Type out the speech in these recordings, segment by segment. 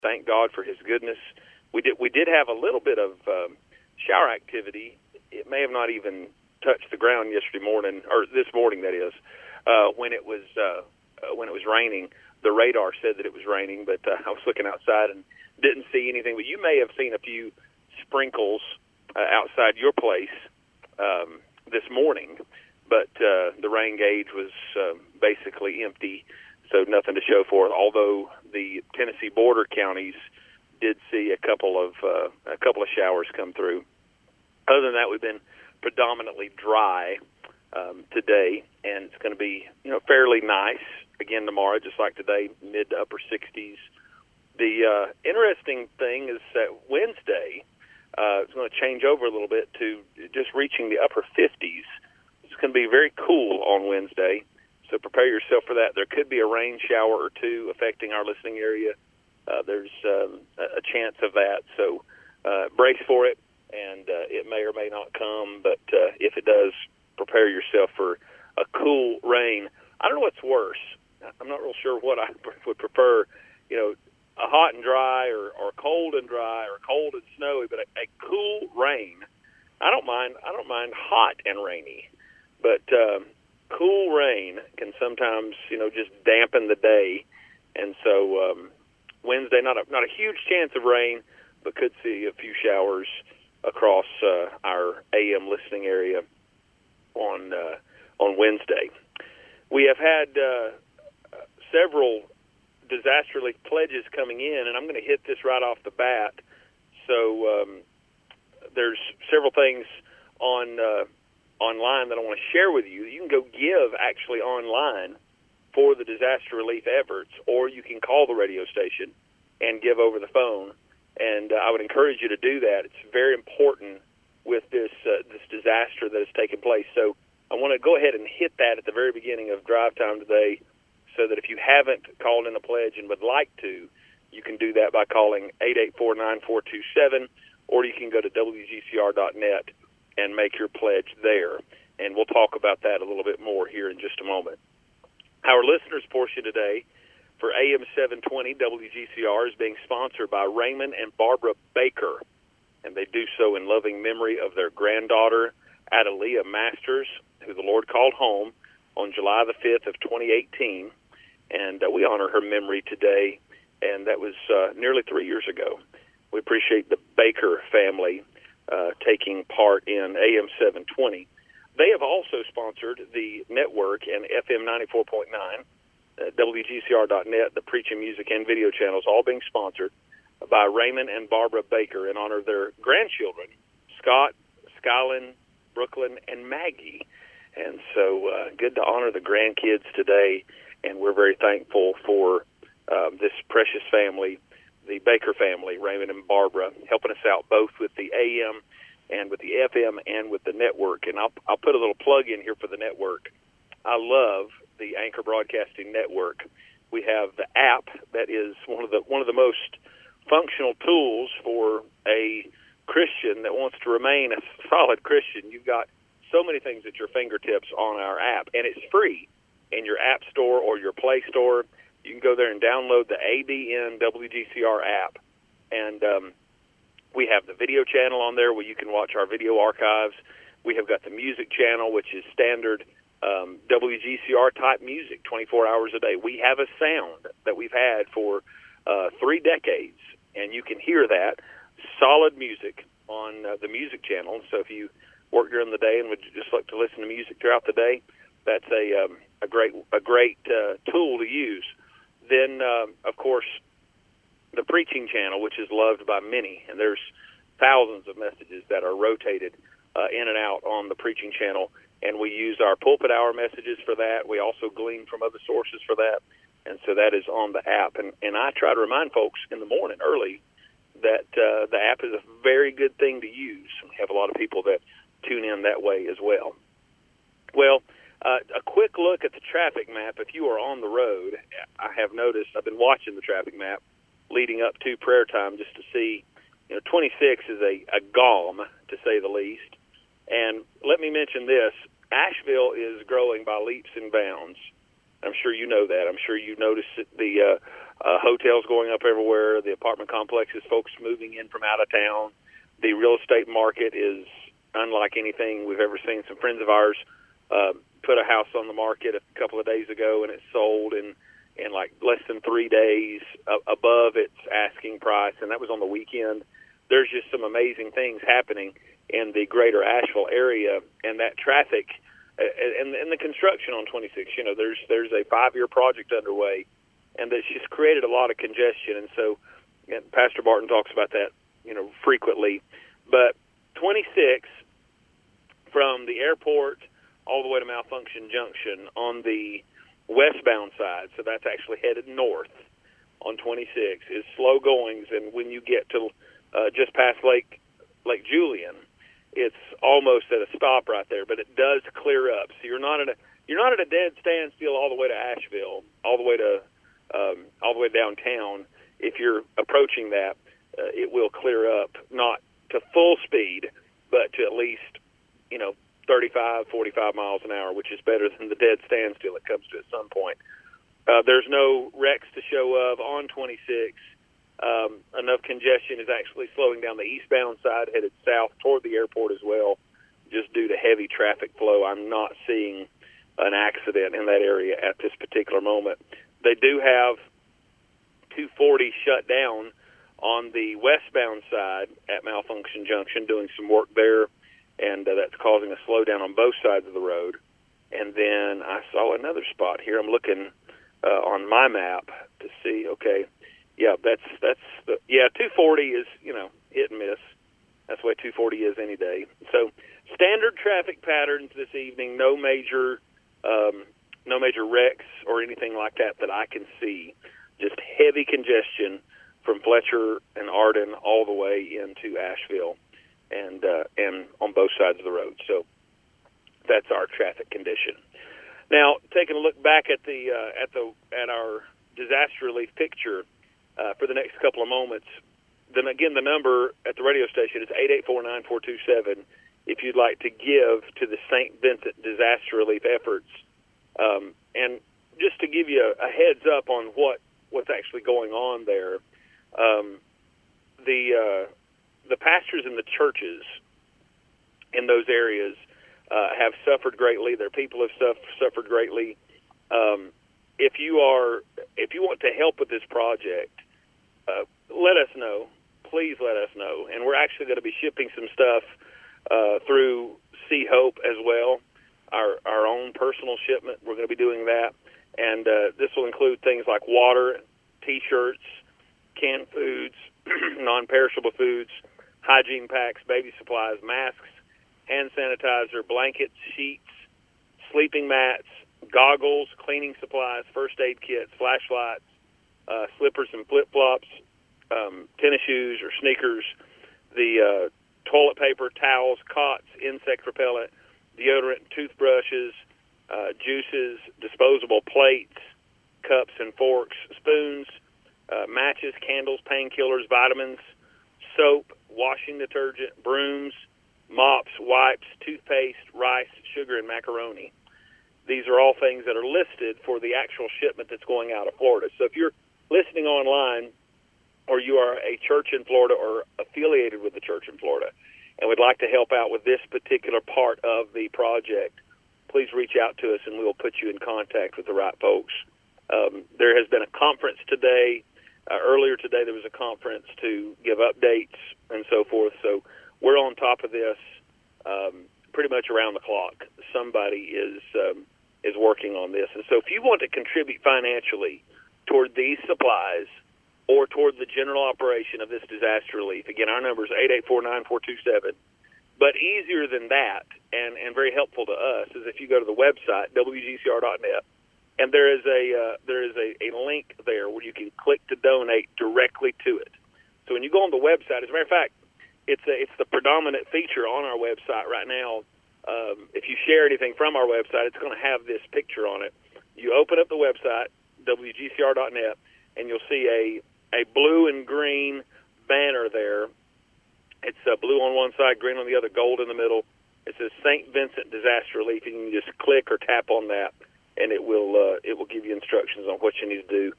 thank God for His goodness. We did have a little bit of shower activity. It may have not even touched the ground yesterday morning, or this morning, that is, when it was raining. The radar said that it was raining, but I was looking outside and didn't see anything. But you may have seen a few sprinkles outside your place this morning, but the rain gauge was basically empty, so nothing to show for it. Although the Tennessee border counties did see a couple of showers come through. Other than that, we've been predominantly dry today, and it's going to be fairly nice again tomorrow, just like today, mid to upper 60s. The interesting thing is that Wednesday it's going to change over a little bit to just reaching the upper 50s. It's going to be very cool on Wednesday, so prepare yourself for that. There could be a rain shower or two affecting our listening area. There's a chance of that, so brace for it, and it may or may not come, but if it does, prepare yourself for a cool rain. I don't know what's worse. I'm not real sure what I would prefer, a hot and dry or cold and dry or cold and snowy, but a cool rain. I don't mind hot and rainy, but cool rain can sometimes, just dampen the day. And so Wednesday, not a huge chance of rain, but could see a few showers across our AM listening area on Wednesday. We have had several disaster relief pledges coming in, and I'm going to hit this right off the bat. So there's several things online that I want to share with you. You can go give actually online for the disaster relief efforts, or you can call the radio station and give over the phone. And I would encourage you to do that. It's very important with this disaster that has taken place. So I want to go ahead and hit that at the very beginning of drive time today, so that if you haven't called in a pledge and would like to, you can do that by calling 884-9427, or you can go to WGCR.net and make your pledge there. And we'll talk about that a little bit more here in just a moment. Our listeners' portion today for AM 720 WGCR is being sponsored by Raymond and Barbara Baker, and they do so in loving memory of their granddaughter, Adelia Masters, who the Lord called home on July the 5th of 2018. And we honor her memory today, and that was nearly 3 years ago. We appreciate the Baker family taking part in AM 720. They have also sponsored the network and FM 94.9, WGCR.net, the preaching, music, and video channels, all being sponsored by Raymond and Barbara Baker in honor of their grandchildren, Scott, Skylin, Brooklyn, and Maggie. And so good to honor the grandkids today, and we're very thankful for this precious family, the Baker family, Raymond and Barbara, helping us out both with the AM and with the FM and with the network. And I'll put a little plug in here for the network. I love the Anchor Broadcasting Network. We have the app that is one of the most functional tools for a Christian that wants to remain a solid Christian. You've got so many things at your fingertips on our app, and it's free in your App Store or your Play Store. You can go there and download the ABN WGCR app, and we have the video channel on there where you can watch our video archives. We have got the music channel, which is standard WGCR-type music 24 hours a day. We have a sound that we've had for 3 decades, and you can hear that solid music on the music channel. So if you work during the day and would just like to listen to music throughout the day, that's a great tool to use. Then, of course, the preaching channel, which is loved by many, and there's thousands of messages that are rotated in and out on the preaching channel, and we use our pulpit hour messages for that. We also glean from other sources for that, and so that is on the app. And I try to remind folks in the morning early that the app is a very good thing to use. We have a lot of people that tune in that way as well. Well, a quick look at the traffic map. If you are on the road, I have noticed, I've been watching the traffic map leading up to prayer time just to see, 26 is a GOM, to say the least. And let me mention this, Asheville is growing by leaps and bounds. I'm sure you know that. I'm sure you noticed the hotels going up everywhere, the apartment complexes, folks moving in from out of town. The real estate market is unlike anything we've ever seen. Some friends of ours put a house on the market a couple of days ago, and it sold in like less than 3 days above its asking price, and that was on the weekend. There's just some amazing things happening in the greater Asheville area, and that traffic and the construction on 26. You know, there's a 5-year project underway, and that's just created a lot of congestion. And so, and Pastor Barton talks about that, you know, frequently. But 26 from the airport all the way to Malfunction Junction on the westbound side, so that's actually headed north on 26, is slow goings, and when you get to just past Lake Julian, it's almost at a stop right there, but it does clear up. So you're not at a dead standstill all the way to Asheville, all the way downtown. If you're approaching that, it will clear up, not to full speed, but to at least, you know, 35, 45 miles an hour, which is better than the dead standstill it comes to at some point. There's no wrecks to show of on 26. Enough congestion is actually slowing down the eastbound side, headed south toward the airport as well, just due to heavy traffic flow. I'm not seeing an accident in that area at this particular moment. They do have 240 shut down on the westbound side at Malfunction Junction, doing some work there, and that's causing a slowdown on both sides of the road. And then I saw another spot here. I'm looking on my map to see. Okay, yeah, that's 240 is, you know, hit and miss. That's the way 240 is any day. So standard traffic patterns this evening. No major wrecks or anything like that I can see. Just heavy congestion from Fletcher and Arden all the way into Asheville, and on both sides of the road. So that's our traffic condition. Now, taking a look back at our disaster relief picture for the next couple of moments. Then again, the number at the radio station is 884-9427 if you'd like to give to the St. Vincent disaster relief efforts. And just to give you a heads up on what's actually going on there, the pastors in the churches in those areas have suffered greatly. Their people have suffered greatly. If you want to help with this project, let us know. Please let us know. And we're actually going to be shipping some stuff through Sea Hope as well, our own personal shipment. We're going to be doing that. And this will include things like water, T-shirts, canned foods, non-perishable foods, hygiene packs, baby supplies, masks, hand sanitizer, blankets, sheets, sleeping mats, goggles, cleaning supplies, first aid kits, flashlights, slippers and flip-flops, tennis shoes or sneakers, the toilet paper, towels, cots, insect repellent, deodorant, toothbrushes, juices, disposable plates, cups and forks, spoons, matches, candles, painkillers, vitamins, soap, washing detergent, brooms, mops, wipes, toothpaste, rice, sugar, and macaroni. These are all things that are listed for the actual shipment that's going out of Florida. So if you're listening online, or you are a church in Florida or affiliated with the church in Florida and would like to help out with this particular part of the project, please reach out to us and we will put you in contact with the right folks. There has been a conference today. Earlier today there was a conference to give updates and so forth. So we're on top of this pretty much around the clock. Somebody is working on this. And so if you want to contribute financially toward these supplies or toward the general operation of this disaster relief, again, our number is 884-9427. But easier than that, and very helpful to us, is if you go to the website, wgcr.net, and there is a link there where you can click to donate directly to it. So when you go on the website, as a matter of fact, it's the predominant feature on our website right now. If you share anything from our website, it's going to have this picture on it. You open up the website, wgcr.net, and you'll see a blue and green banner there. It's blue on one side, green on the other, gold in the middle. It says St. Vincent Disaster Relief, and you can just click or tap on that, and it will give you instructions on what you need to do to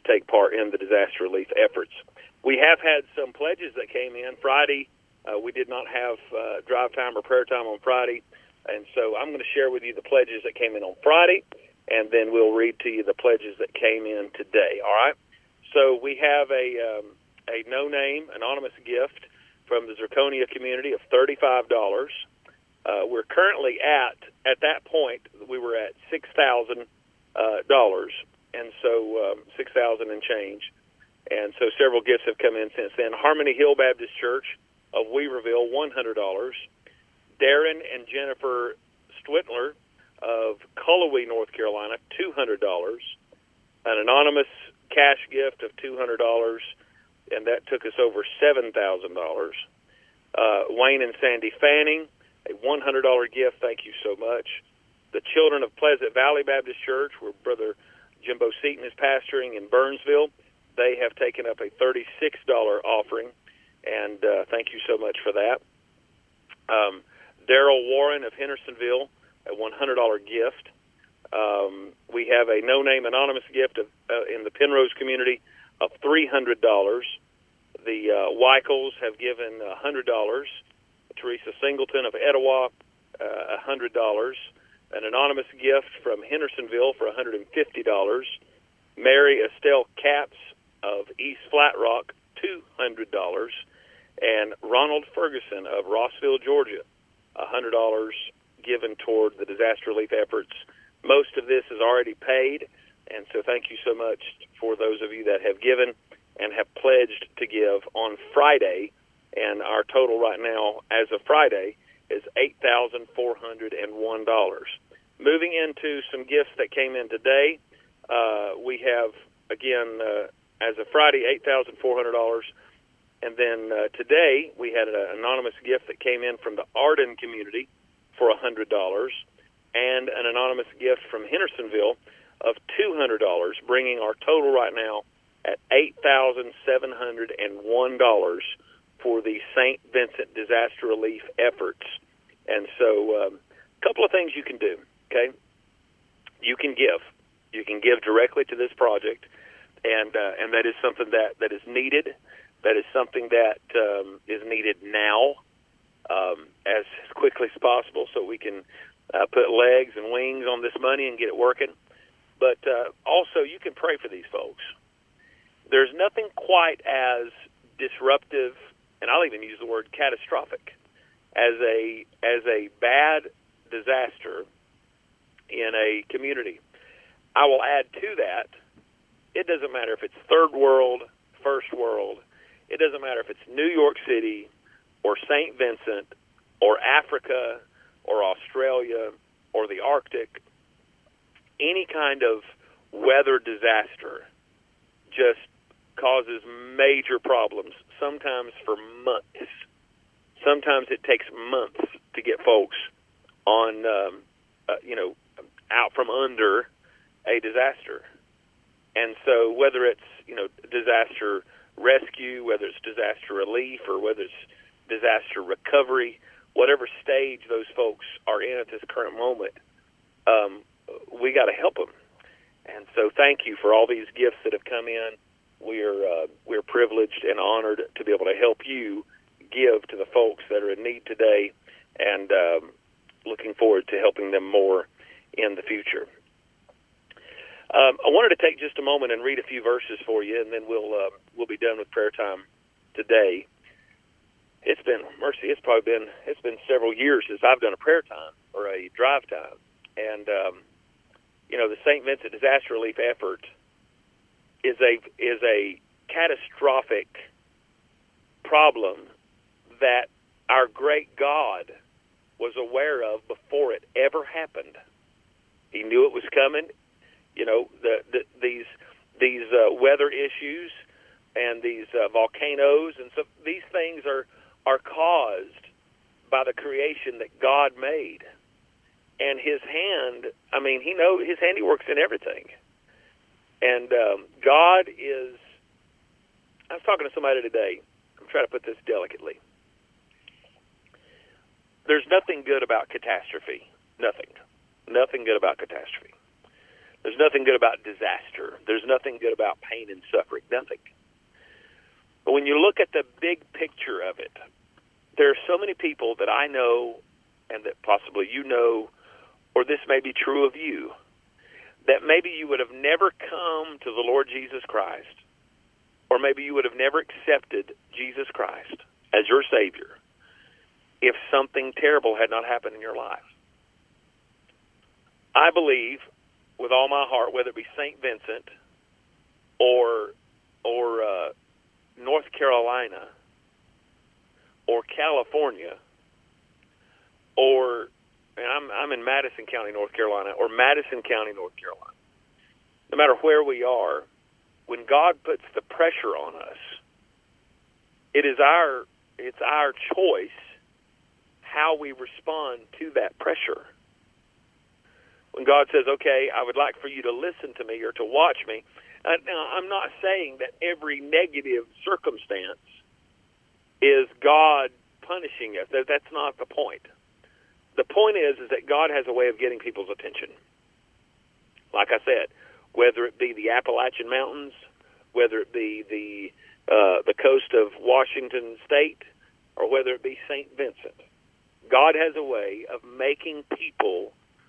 take part in the disaster relief efforts. We have had some pledges that came in Friday. We did not have drive time or prayer time on Friday, and so I'm going to share with you the pledges that came in on Friday, and then we'll read to you the pledges that came in today. All right? So we have a no-name anonymous gift from the Zirconia community of $35. We're currently at that point, we were at $6,000, and so $6,000 and change. And so several gifts have come in since then. Harmony Hill Baptist Church of Weaverville, $100. Darren and Jennifer Stwitler of Cullowhee, North Carolina, $200. An anonymous cash gift of $200, and that took us over $7,000. Wayne and Sandy Fanning, a $100 gift. Thank you so much. The Children of Pleasant Valley Baptist Church, where Brother Jimbo Seaton is pastoring in Burnsville, they have taken up a $36 offering, and thank you so much for that. Darrell Warren of Hendersonville, a $100 gift. We have a no-name anonymous gift in the Penrose community of $300. The Weichels have given $100. Teresa Singleton of Etowah, $100. An anonymous gift from Hendersonville for $150. Mary Estelle Capps of East Flat Rock, $200. And Ronald Ferguson of Rossville, Georgia, $100 given toward the disaster relief efforts. Most of this is already paid, and so thank you so much for those of you that have given and have pledged to give on Friday. And our total right now, as of Friday, is $8,401. Moving into some gifts that came in today, we have, again, as of Friday, $8,400. And then today, we had an anonymous gift that came in from the Arden community for $100, and an anonymous gift from Hendersonville of $200, bringing our total right now at $8,701 for the St. Vincent disaster relief efforts. And so a couple of things you can do, okay? You can give. You can give directly to this project, and that is something that is needed. That is something that is needed now as quickly as possible so we can put legs and wings on this money and get it working. But also, you can pray for these folks. There's nothing quite as disruptive, and I'll even use the word catastrophic, as a bad disaster in a community. I will add to that, it doesn't matter if it's third world, first world, it doesn't matter if it's New York City or St. Vincent or Africa or Australia or the Arctic, any kind of weather disaster just causes major problems, sometimes for months. Sometimes it takes months to get folks on, out from under a disaster. And so whether it's, disaster rescue, whether it's disaster relief, or whether it's disaster recovery, whatever stage those folks are in at this current moment, we got to help them. And so thank you for all these gifts that have come in. We're privileged and honored to be able to help you give to the folks that are in need today, and looking forward to helping them more in the future. I wanted to take just a moment and read a few verses for you, and then we'll be done with prayer time today. It's been several years since I've done a prayer time or a drive time, and the St. Vincent disaster relief effort is a catastrophic problem that our great God was aware of before it ever happened. He knew it was coming. These weather issues and these volcanoes, and so these things are caused by the creation that God made. And his hand, he knows his handiwork's in everything. And God is, I was talking to somebody today, I'm trying to put this delicately. There's nothing good about catastrophe. Nothing good about catastrophe. There's nothing good about disaster. There's nothing good about pain and suffering. Nothing. But when you look at the big picture of it, there are so many people that I know and that possibly you know, or this may be true of you, that maybe you would have never come to the Lord Jesus Christ, or maybe you would have never accepted Jesus Christ as your Savior if something terrible had not happened in your life. I believe with all my heart, whether it be St. Vincent or North Carolina or California, or and I'm in Madison County, North Carolina, or Madison County, North Carolina. No matter where we are, when God puts the pressure on us, it's our choice how we respond to that pressure. When God says, okay, I would like for you to listen to me or to watch me. Now, I'm not saying that every negative circumstance is God punishing us. That's not the point. The point is that God has a way of getting people's attention. Like I said, whether it be the Appalachian Mountains, whether it be the coast of Washington State, or whether it be St. Vincent, God has a way of making people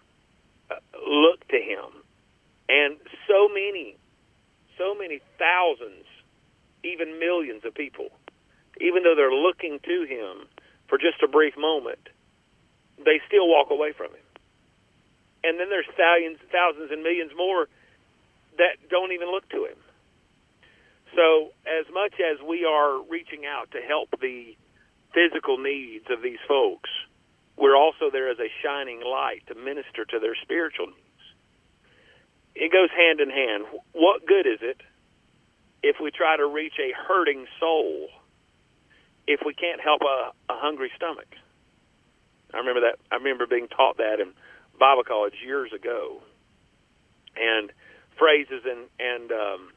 look to Him. And so many thousands, even millions of people, even though they're looking to Him for just a brief moment, they still walk away from Him. And then there's thousands and millions more that don't even look to Him. So as much as we are reaching out to help the physical needs of these folks, we're also there as a shining light to minister to their spiritual needs. It goes hand in hand. What good is it if we try to reach a hurting soul if we can't help a hungry stomach? I remember that. I remember being taught that in Bible college years ago. And phrases and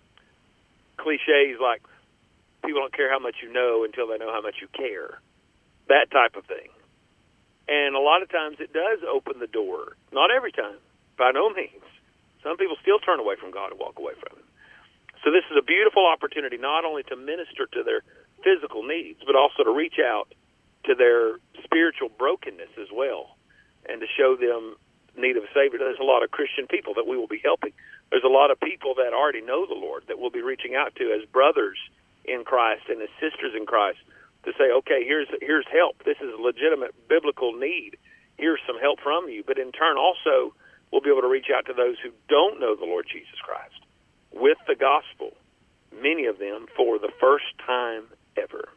cliches like, people don't care how much you know until they know how much you care. That type of thing. And a lot of times it does open the door. Not every time, by no means. Some people still turn away from God and walk away from Him. So this is a beautiful opportunity not only to minister to their physical needs, but also to reach out to their spiritual brokenness as well, and to show them need of a Savior. There's a lot of Christian people that we will be helping. There's a lot of people that already know the Lord that we'll be reaching out to as brothers in Christ and as sisters in Christ to say, okay, here's help. This is a legitimate biblical need. Here's some help from you. But in turn also, we'll be able to reach out to those who don't know the Lord Jesus Christ with the gospel, many of them for the first time ever.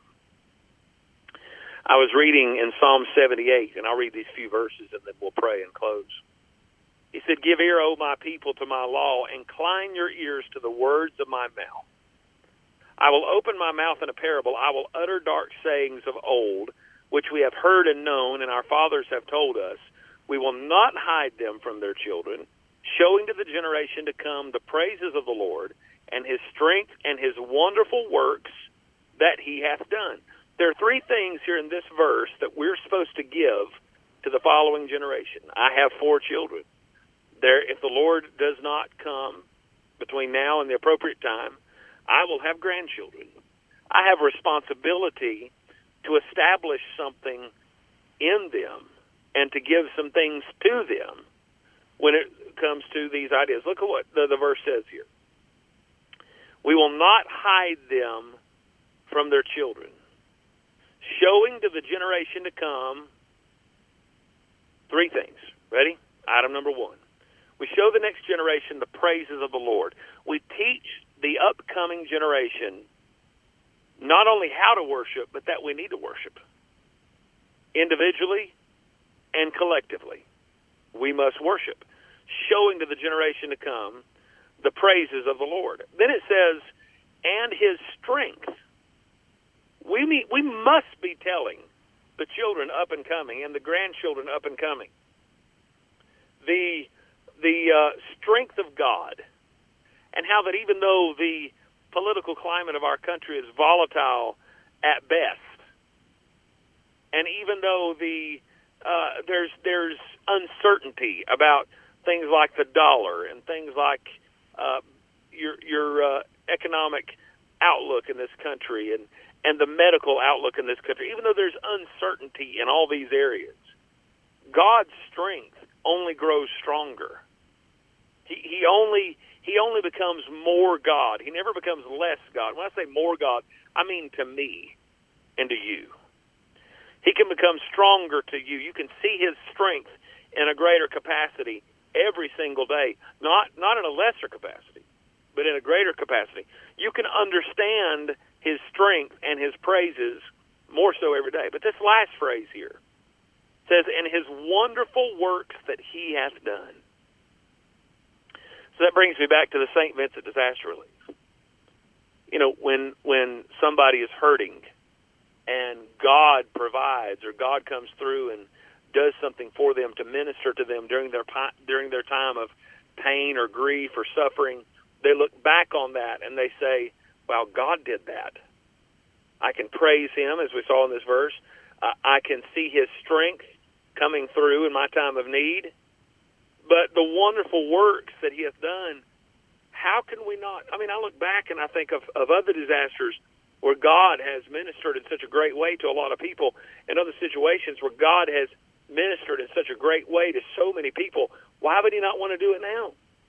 I was reading in Psalm 78, and I'll read these few verses and then we'll pray and close. He said, "Give ear, O my people, to my law. Incline your ears to the words of my mouth. I will open my mouth in a parable. I will utter dark sayings of old, which we have heard and known, and our fathers have told us. We will not hide them from their children, showing to the generation to come the praises of the Lord and His strength and His wonderful works that He hath done." There are three things here in this verse that we're supposed to give to the following generation. I have 4 children. If the Lord does not come between now and the appropriate time, I will have grandchildren. I have a responsibility to establish something in them and to give some things to them when it comes to these ideas. Look at what the verse says here. We will not hide them from their children, showing to the generation to come 3 things. Ready? Item number 1. We show the next generation the praises of the Lord. We teach the upcoming generation not only how to worship, but that we need to worship. Individually and collectively, we must worship, showing to the generation to come the praises of the Lord. Then it says, and His strength. We must be telling the children up and coming and the grandchildren up and coming the strength of God, and how that even though the political climate of our country is volatile at best, and even though there's uncertainty about things like the dollar and things like your economic outlook in this country and the medical outlook in this country, even though there's uncertainty in all these areas, God's strength only grows stronger. He only becomes more God. He never becomes less God. When I say more God, I mean to me and to you. He can become stronger to you. You can see his strength in a greater capacity every single day, not in a lesser capacity, but in a greater capacity. You can understand his strength and his praises more so every day. But this last phrase here says, "and his wonderful works that he hath done." So that brings me back to the St. Vincent Disaster Relief. You know, when somebody is hurting and God provides, or God comes through and does something for them to minister to them during their time of pain or grief or suffering, they look back on that and they say, wow, God did that. I can praise him, as we saw in this verse. I can see his strength coming through in my time of need. But the wonderful works that he hath done, how can we not? I mean, I look back and I think of other disasters where God has ministered in such a great way to a lot of people, and other situations where God has ministered in such a great way to so many people. Why would he not want to do it now?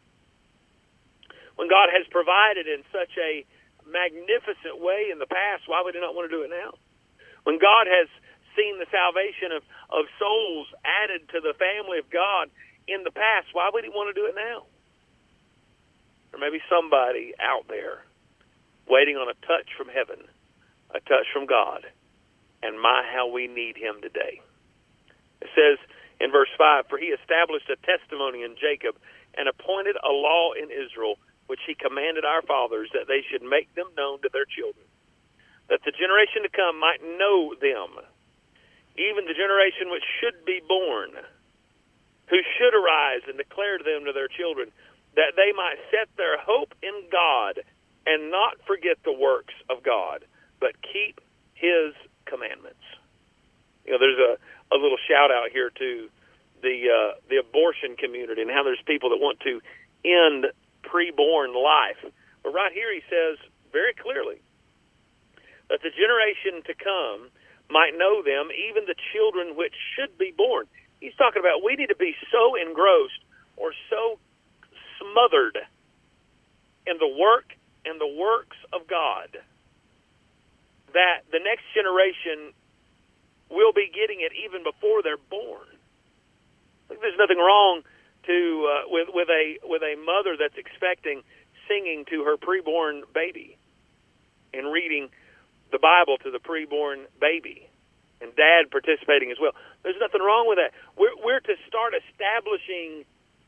When God has provided in such a magnificent way in the past, why would he not want to do it now? When God has seen the salvation of souls added to the family of God in the past, why would he want to do it now? Or maybe somebody out there waiting on a touch from heaven, a touch from God, and my, how we need him today. It says in verse 5, "For he established a testimony in Jacob and appointed a law in Israel, which he commanded our fathers, that they should make them known to their children, that the generation to come might know them, even the generation which should be born, who should arise and declare to them to their children, that they might set their hope in God and not forget the works of God, but keep his commandments." You know, there's a little shout out here to the abortion community and how there's people that want to end preborn life. But right here he says very clearly that the generation to come might know them, even the children which should be born. He's talking about we need to be so engrossed or so smothered in the work and the works of God that the next generation will be getting it even before they're born. I think there's nothing wrong to with a mother that's expecting singing to her preborn baby and reading the Bible to the preborn baby, and dad participating as well. There's nothing wrong with that. We're to start establishing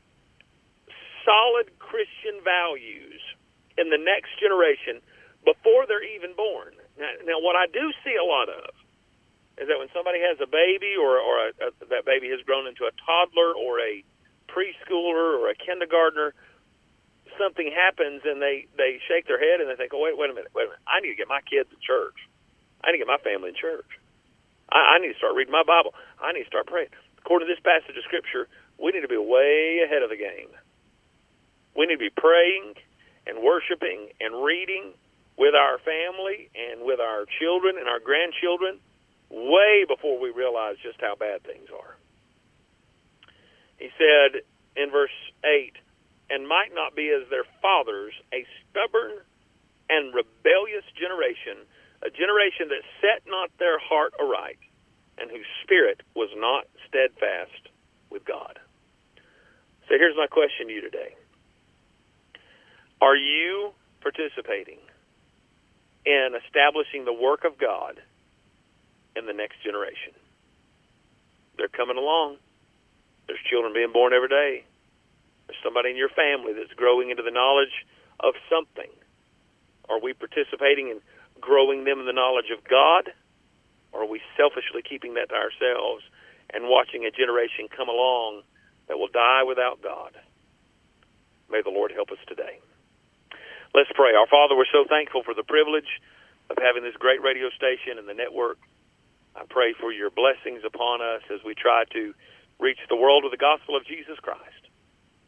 solid Christian values in the next generation before they're even born. Now what I do see a lot of is that when somebody has a baby or that baby has grown into a toddler or a preschooler or a kindergartner, something happens and they shake their head and they think, oh, wait a minute. I need to get my kids in church. I need to get my family in church. I need to start reading my Bible. I need to start praying. According to this passage of Scripture, we need to be way ahead of the game. We need to be praying and worshiping and reading with our family and with our children and our grandchildren way before we realize just how bad things are. He said in verse 8, "And might not be as their fathers, a stubborn and rebellious generation, a generation that set not their heart aright, and whose spirit was not steadfast with God." So here's my question to you today. Are you participating in establishing the work of God in the next generation? They're coming along. There's children being born every day. There's somebody in your family that's growing into the knowledge of something. Are we participating in growing them in the knowledge of God? Or are we selfishly keeping that to ourselves and watching a generation come along that will die without God? May the Lord help us today. Let's pray. Our Father, we're so thankful for the privilege of having this great radio station and the network. I pray for your blessings upon us as we try to reach the world with the gospel of Jesus Christ.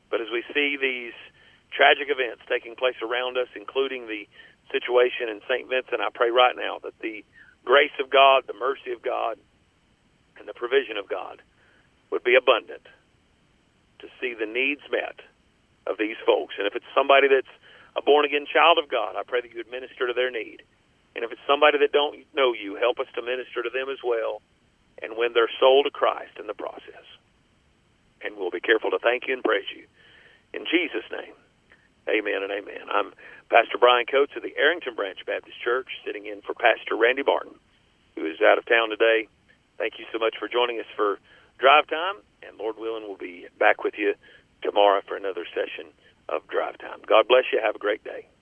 But as we see these tragic events taking place around us, including the situation in St. Vincent, I pray right now that the grace of God, the mercy of God, and the provision of God would be abundant to see the needs met of these folks. And if it's somebody that's a born-again child of God, I pray that you would minister to their need. And if it's somebody that don't know you, help us to minister to them as well and win their soul to Christ in the process. And we'll be careful to thank you and praise you. In Jesus' name, amen and amen. I'm Pastor Brian Coates of the Arrington Branch Baptist Church, sitting in for Pastor Randy Barton, who is out of town today. Thank you so much for joining us for Drive Time, and Lord willing, we'll be back with you tomorrow for another session of Drive Time. God bless you. Have a great day.